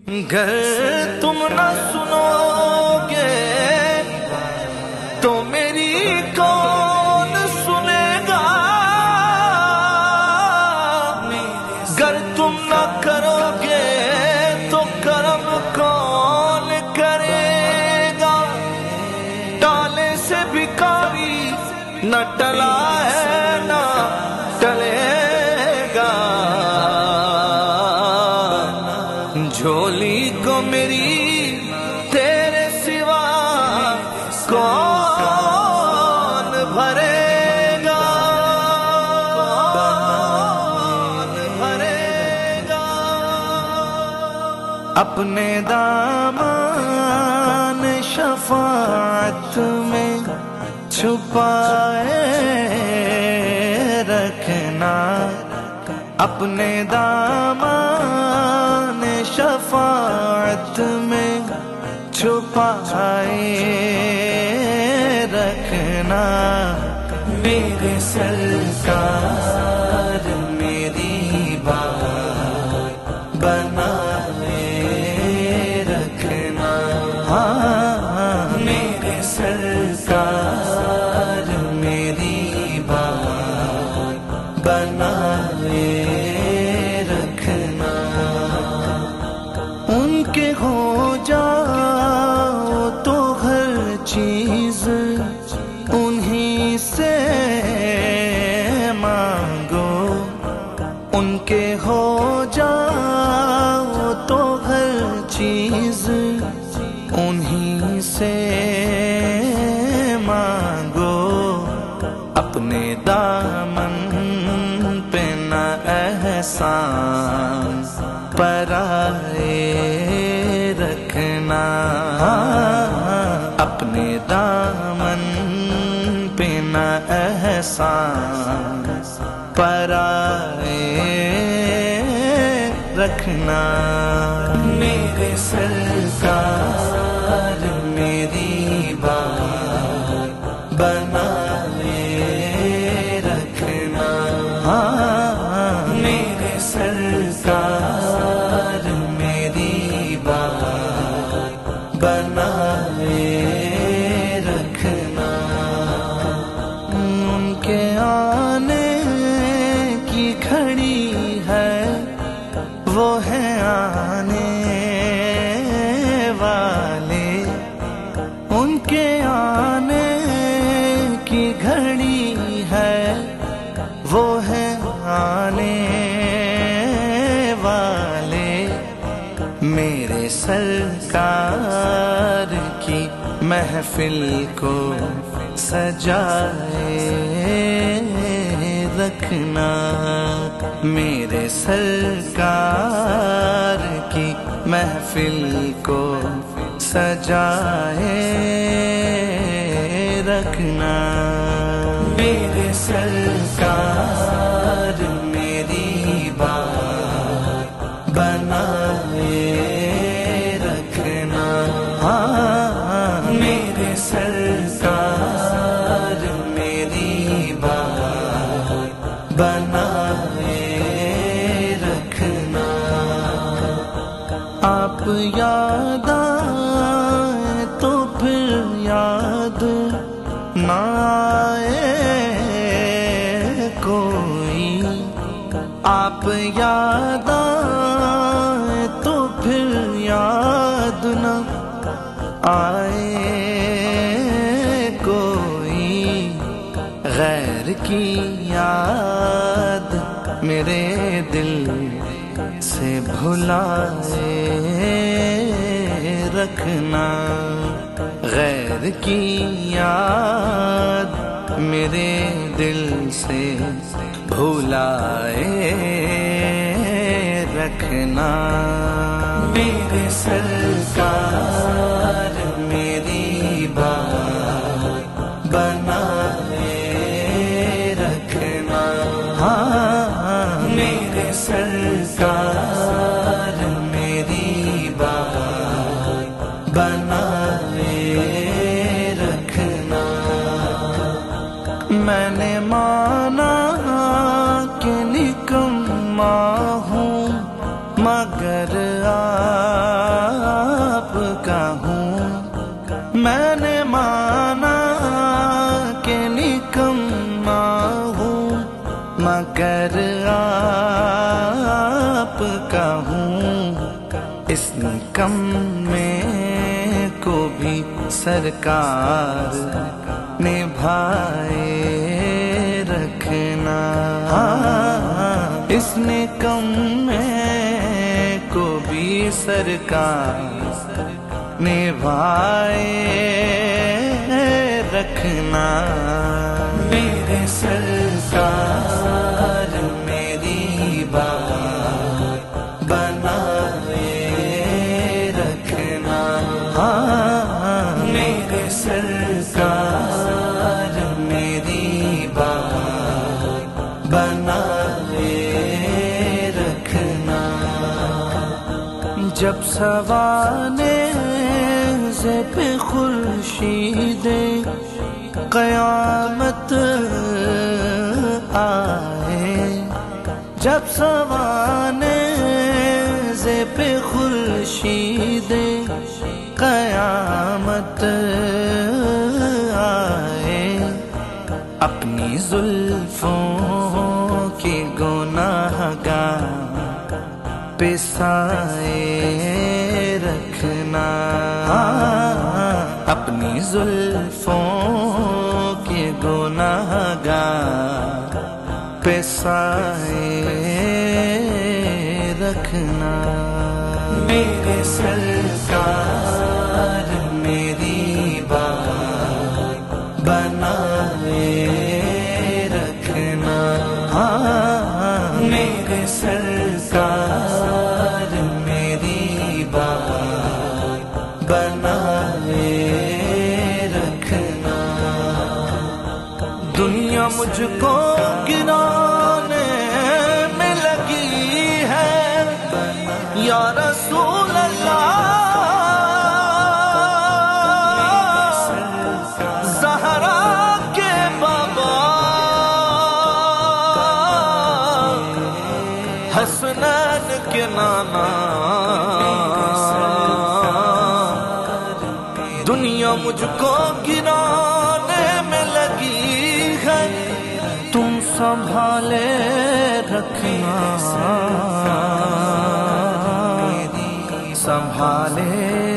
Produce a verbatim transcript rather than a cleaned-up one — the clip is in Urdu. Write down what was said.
گر تم نہ سنو گے تو میری کون سنے گا، گر تم نہ کرو گے تو کرم کون کرے گا، ٹالے سے بھکاری نہ ٹلا ہے نہ ٹلے گا، جھولی کو میری تیرے سوا کون بھرے گا، کون بھرے گا، اپنے دامان شفاعت میں چھپائے رکھنا، اپنے دامان شفاعت میں چھپائے رکھنا، میرے سرکار میری بات بنائے رکھنا، ہاں میرے سرکار میری بات بنائے رکھنا، ان کے ہو جاؤ تو ہر چیز انہی سے مانگو، ان کے ہو جاؤ تو ہر چیز انہی سے مانگو، اپنے دامن پہ نہ احسان پرائے رکھنا، اپنے دامن پہ نہ احسان پرائے رکھنا، میرے سرکار میری بات بنائے رکھنا، ہاں میرے سرکار میری بات بنائے رکھنا، ان کے آنے کی گھڑی ہے وہ ہے آنے والے، ان کے آنے کی گھڑی ہے وہ ہے آنے والے، میرے سرکار کی محفل کو سجائے رکھنا، میرے سرکار کی محفل کو سجائے رکھنا، میرے سرکار میری بات بنائے رکھنا، ہاں میرے سرکار میری بات بنائے رکھنا، آپ یاد آئے تو پھر یاد نہ آئے کوئی، آپ یاد آئے تو پھر یاد نہ آئے کوئی، غیر کی یاد میرے دل سے بھلائے رکھنا، غیر کی یاد میرے دل سے بھلائے رکھنا، میرے سرکار میری بات بنائے رکھنا، ہاں میرے سرکار میری بات بنائے رکھنا، میں نے مانا کہ نکما ہوں مگر آ اس نکمے کو بھی سرکار نبھائے رکھنا، اس نکمے کو بھی سرکار نبھائے رکھنا، میرے سرکار میری بات بنائے رکھنا، میرے سرکار میری بات بنائے رکھنا، جب سوانے سے پہ خورشید قیامت آئے، جب سوانے سے پہ خورشید قیامت آئے، اپنی زلفوں کی گناہگار پہ سائے رکھنا، اپنی زلفوں کی گناہگار پہ سائے رکھنا، میرے سرکار میری بات بنائے رکھنا، میرے سرکار میری بات بنائے رکھنا، دنیا مجھ کو گرانے میں لگی ہے یا رسول اللہ، زہرا کے بابا حسنین کے نانا، دنیا مجھ کو گرانے میں لگی ہے، تم سنبھالے رکھنا، سنبھالے